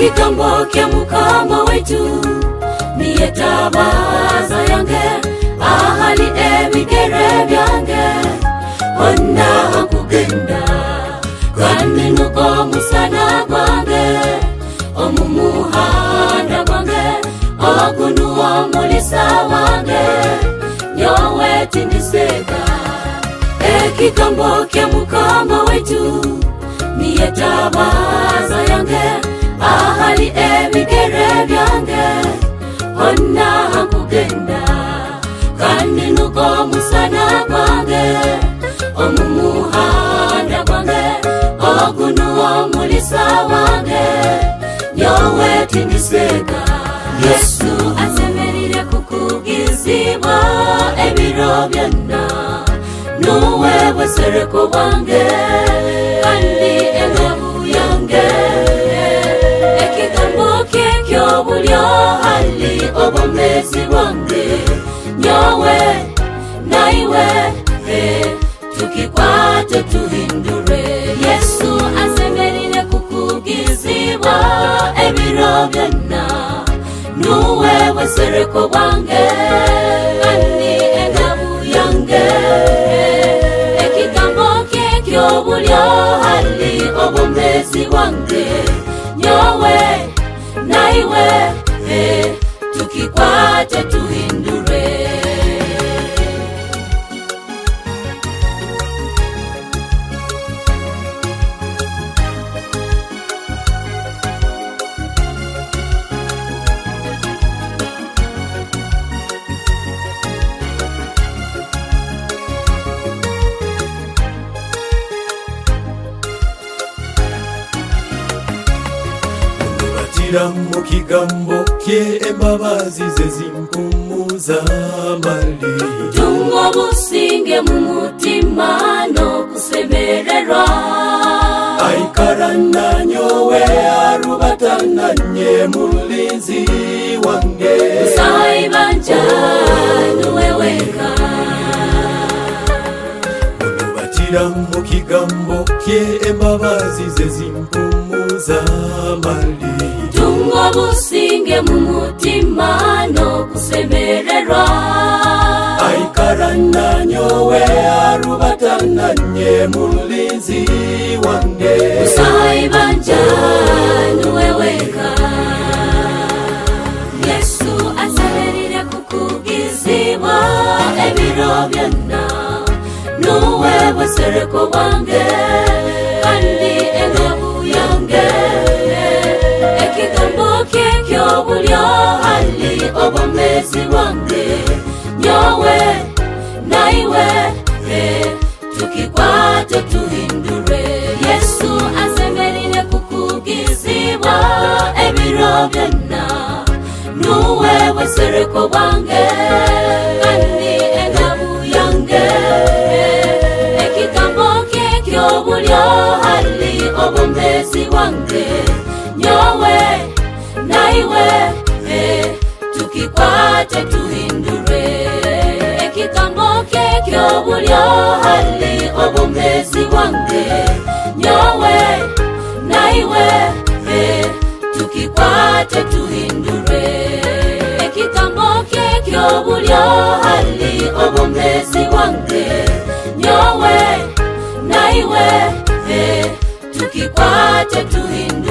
Ekigambo kya Mukama wetu niye tabaza yange ahali ebigere byange onna okugenda kandi nuko musana gwange omumuhanda gwange ogunuwa mulisa wange nyowe tindiseka. Ekigambo kya Mukama wetu niye tabaza yange ahali ebigere byange onna okugenda kandi nuko musana gwange omumuhanda gwange ogunuwa mulisa wange nyowe tindiseka. Yesu asemerire kukugizibwa ebiro byonna nuwe bwesereko wange kandi engabu yange. Ekigambo kye kyobulyo hali obomezi bwange nyowe naiwe tukikwate tuhindure. Yesu asemerire kukugizibwa ebiro byonna nuwe bwesereko wange kandi engabu yange. Ekigambo kye kyobulyo hali obomezi bwange nyowe naiwe tukikwate tuhindure. Mukigambo kye embabazi ze zimpumuza mali tungo businge mu mutima n'okusemererwa aikarana nyowe arubatananye mulinzi wange saibanja nuweweka. Mukigambo kye embabazi ze zimpumuza mali tungo businge mu mutima n'okusemererwa aikarana nyowe arubatananye mulinzi wange saibanja nuweweka. Yesu asemerire kukugizibwa ebiro byonna nuwe bwesereko wange kandi engabu yange. Ekigambo kye kyobulyo hali obomezi bwange nyowe naiwe tukikwate tuhindure. Yesu asemerire kukugizibwa ebiro byonna nuwe bwesereko wange kandi engabu yange. Ekigambo kye kyobulyo hali obomezi bwange nyowe naiwe tukikwate tuhindure. Ekigambo kye kyobulyo hali obomezi bwange nyowe naiwe tukikwate tuhindure. Ekigambo kye kyobulyo hali obomezi bwange nyowe naiwe tukikwate tuhindure.